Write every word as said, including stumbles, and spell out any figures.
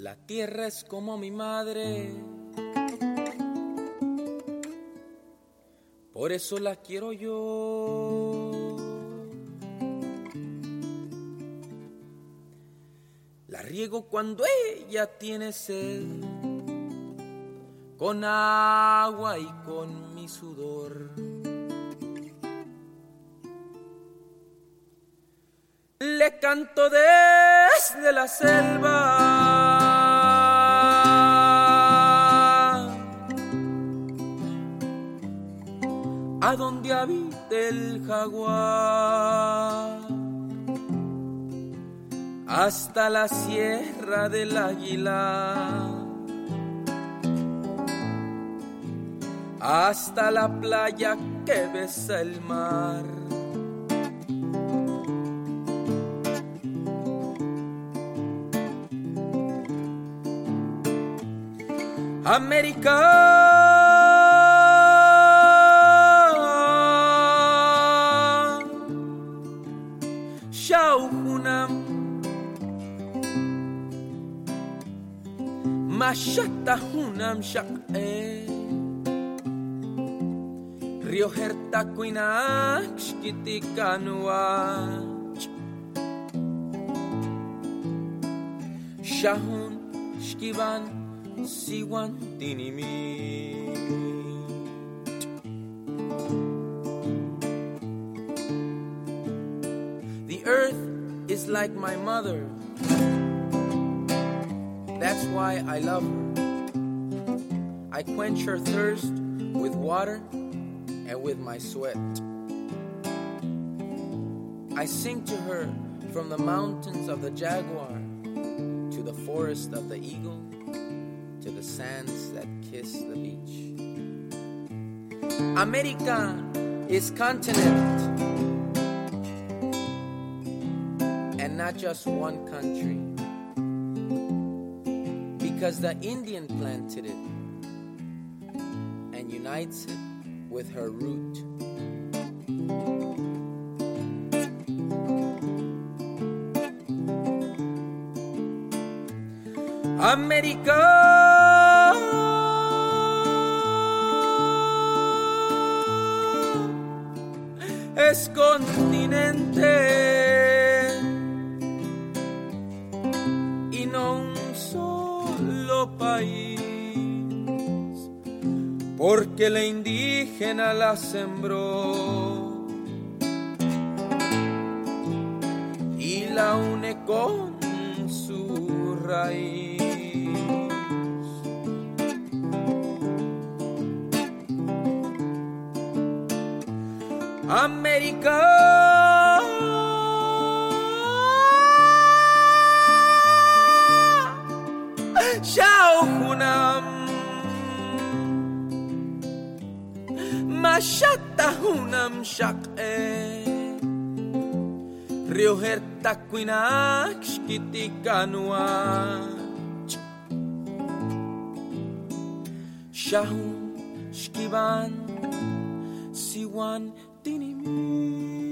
La tierra es como mi madre, por eso la quiero yo. La riego cuando ella tiene sed, con agua y con mi sudor. Le canto desde la selva, a donde habita el jaguar, hasta la sierra del Águila, hasta la playa que besa el mar. América, Shauhunam, Mashatahunam Shak'e, Rio Hertakuinak Shkitikanwach, Shahun Shkivan Siwan Tinimi. The earth is like my mother. That's why I love her. I quench her thirst with water and with my sweat. I sing to her from the mountains of the jaguar to the forest of the eagle, to the sands that kiss the beach. America is continent, and not just one country, because the Indian planted it and unites it with her root. America es continente y no un solo país, porque la indígena la sembró y la une con su raíz. América, Shauhunam, Mashatahunam Shak'e, Rio Hertakuinak Shkitikanwach, Shahun Shkivan Siwan Tinimi.